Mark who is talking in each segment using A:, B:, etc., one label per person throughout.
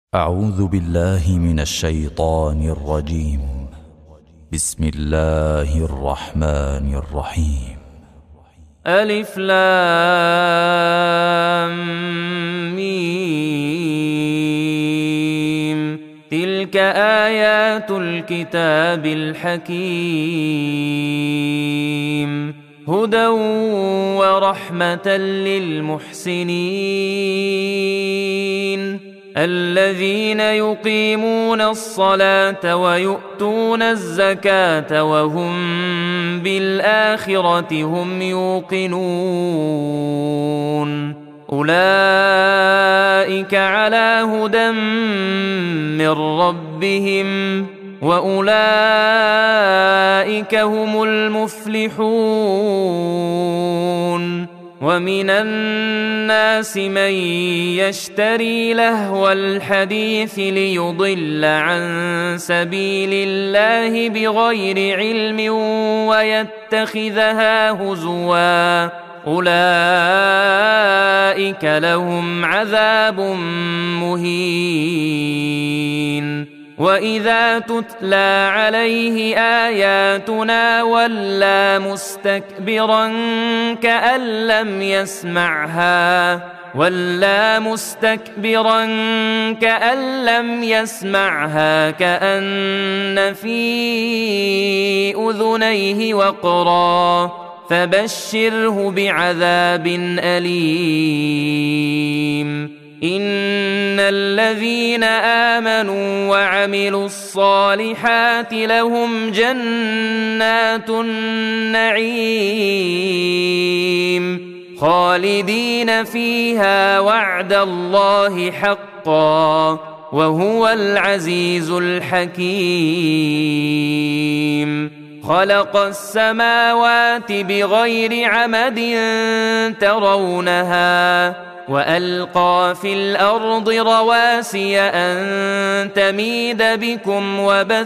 A: أعوذ بالله من الشيطان الرجيم. بسم الله الرحمن الرحيم.
B: ألف لام ميم. تلك آيات الكتاب الحكيم، هدى ورحمة للمحسنين الذين يقيمون الصلاة ويؤتون الزكاة وهم بالآخرة هم يوقنون. أولئك على هدى من ربهم وأولئك هم المفلحون. ومن الناس من يشتري لهو الحديث ليضل عن سبيل الله بغير علم ويتخذها هزوا، أولئك لهم عذاب مهين. وإذا تتلى عليه آياتنا ولى مستكبرا كأن لم يسمعها كأن في أذنيه وقرا، فبشره بعذاب أليم. إن الذين آمنوا وعملوا الصالحات لهم جنات النعيم خالدين فيها وعد الله حقا وهو العزيز الحكيم. خلق السماوات بغير عمد ترونها وألقى في الأرض رواسي أن تميد بكم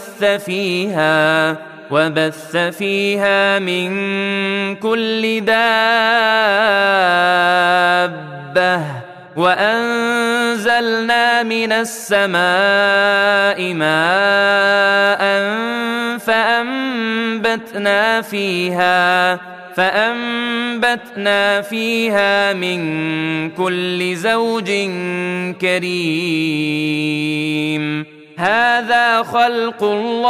B: وبث فيها من كل دابة وأنزلنا من السماء ماء فأنبتنا فيها من كل زوج كريم. هذا خلق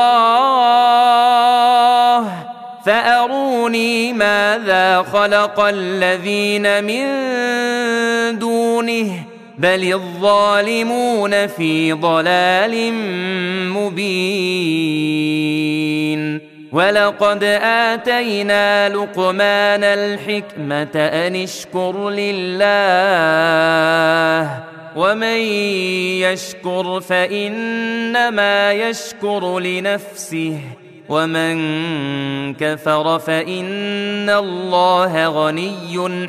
B: الله فأروني ماذا خلق الذين من دونه بل الظالمون في ضلال مبين. ولقد آتينا لقمان الحكمة أن اشكر لله ومن يشكر فإنما يشكر لنفسه ومن كفر فإن الله غني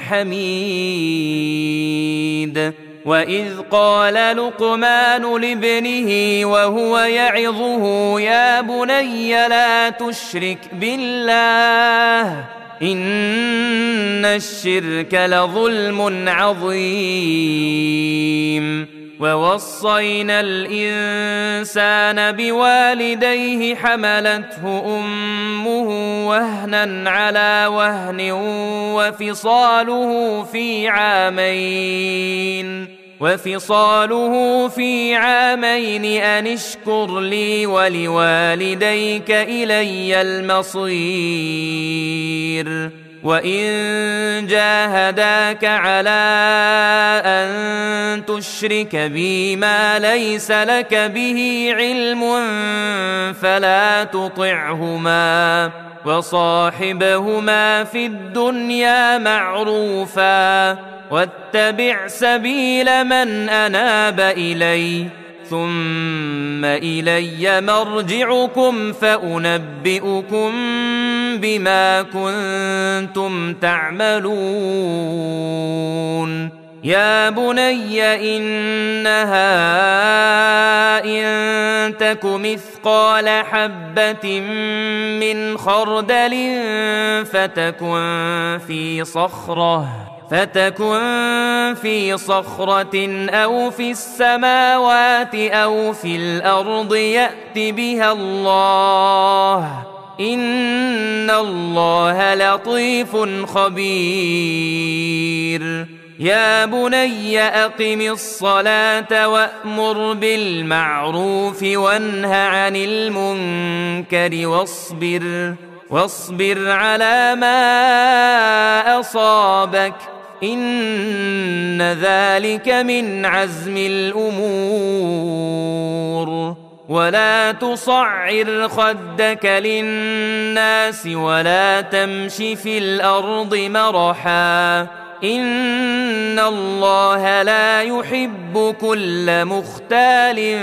B: حميد. وإذ قال لقمان لابنه وهو يعظه يا بني لا تشرك بالله إن الشرك لظلم عظيم. ووصينا الإنسان بوالديه حملته أمه وهنا على وهن وفصاله في عامين أن اشكر لي ولوالديك إلي المصير. وإن جاهداك على أن تشرك بي ما ليس لك به علم فلا تطعهما وصاحبهما في الدنيا معروفا واتبع سبيل من أناب إلي ثم إلي مرجعكم فأنبئكم بما كنتم تعملون. يا بني إنها إن تك مثقال حبة من خردل فتكن في صخرة فتكن في صخرة أو في السماوات أو في الأرض يأت بها الله إن الله لطيف خبير يا بني أقم الصلاة وأمر بالمعروف وانه عن المنكر واصبر على ما أصابك إن ذلك من عزم الأمور ولا تصعر خدك للناس ولا تمش في الأرض مرحا إن الله لا يحب كل مختال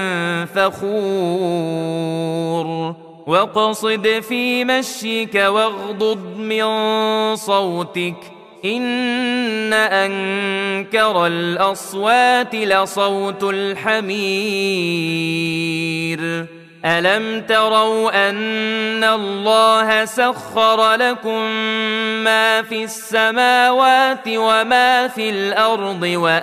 B: فخور واقصد في مشيك واغضض من صوتك إن أنكر الأصوات لصوت الحمير ألم تروا أن الله سخر لكم ما في السماوات وما في الأرض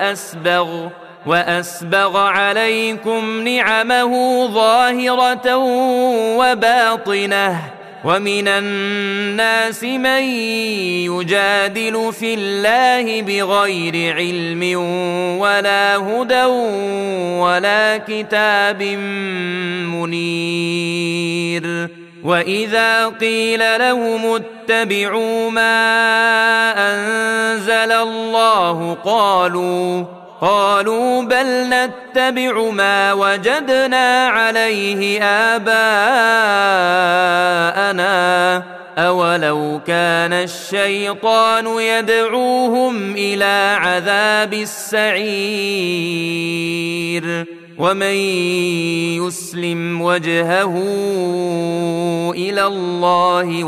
B: وأسبغ عليكم نعمه ظاهرة وباطنة ومن الناس من يجادل في الله بغير علم ولا هدى ولا كتاب منير وإذا قيل لهم اتبعوا ما أنزل الله قالوا بل نتبع ما وجدنا عليه آباءنا أولو كان الشيطان يدعوهم إلى عذاب السعير ومن يسلم وجهه إلى الله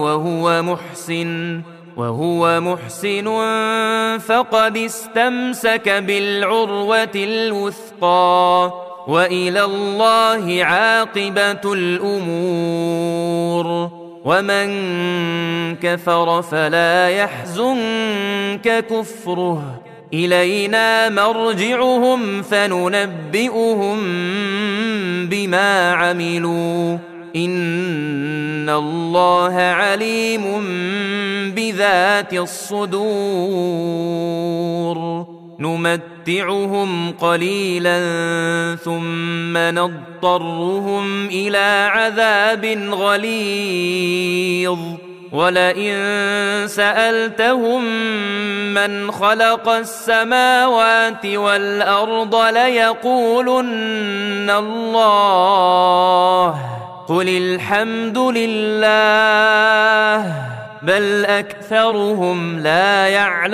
B: وهو محسن فقد استمسك بالعروة الوثقى وإلى الله عاقبة الأمور ومن كفر فلا يحزنك كفره إلينا مرجعهم فننبئهم بما عملوا إن الله عليم بذات الصدور نمتعهم قليلا ثم نضطرهم إلى عذاب غليظ ولئن سألتهم من خلق السماوات والأرض ليقولن الله قل الحمد لله بل أكثرهم لا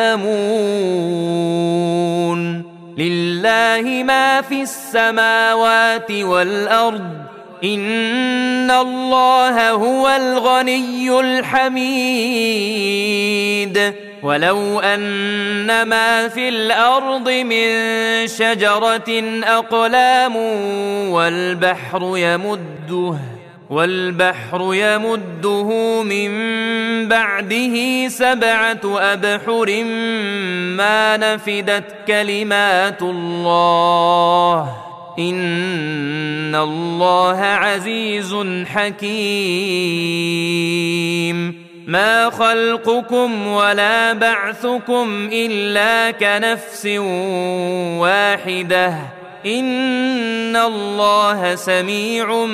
B: يعلمون لله ما في السماوات والأرض إن الله هو الغني الحميد ولو أن ما في الأرض من شجرة أقلام والبحر يمده من بعده 7 أبحر ما نفدت كلمات الله إن الله عزيز حكيم ما خلقكم ولا بعثكم إلا كنفس واحدة إن الله سميع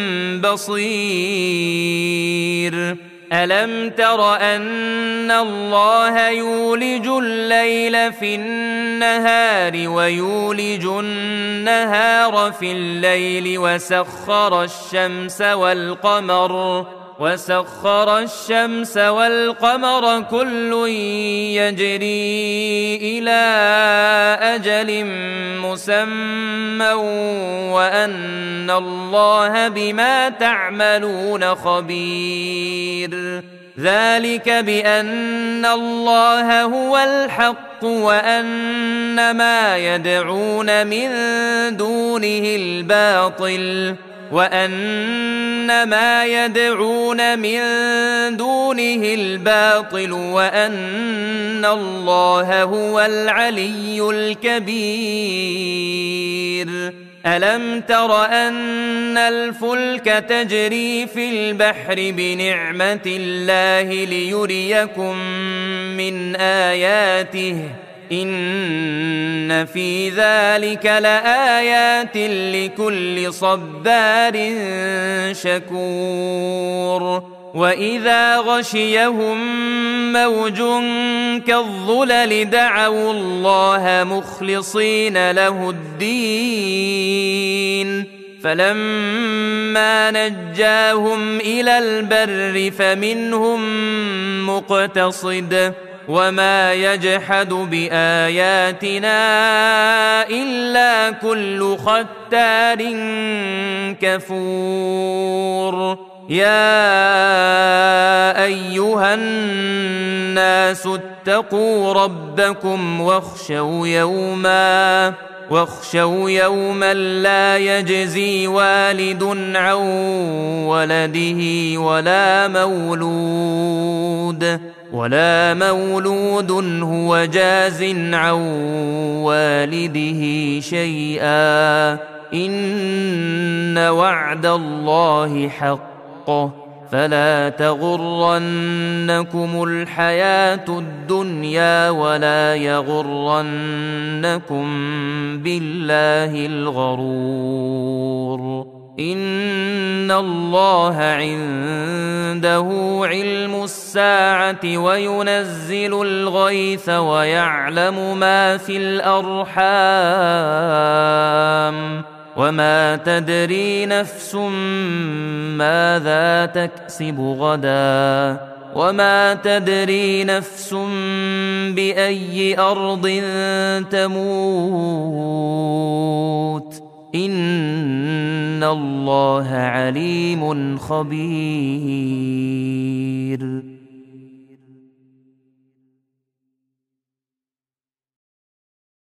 B: بصير ألم تر أن الله يولج الليل في النهار ويولج النهار في الليل وسخر الشمس والقمر كل يجري إلى أجل مسمى وأن الله بما تعملون خبير ذلك بأن الله هو الحق وأن ما يدعون من دونه الباطل وأن ما يدعون من دونه الباطل وأن الله هو العلي الكبير. ألم تر أن الفلك تجري في البحر بنعمة الله ليريكم من آياته إن في ذلك لآيات لكل صبار شكور. وإذا غشيهم موج كالظلل دعوا الله مخلصين له الدين فلما نجاهم إلى البر فمنهم مقتصد وما يجحد بآياتنا إلا كل ختار كفور. يا أيها الناس اتقوا ربكم واخشوا يوما لا يجزي والد عن ولده ولا مولود هو جاز عن والده شيئا إن وعد الله حق فلا تغرنكم الحياة الدنيا ولا يغرنكم بالله الغرور. إن الله عنده علم الساعة وينزل الغيث ويعلم ما في الأرحام وما تدري نفس ماذا تكسب غدا وما تدري نفس بأي أرض تموت إن الله عليم خبير.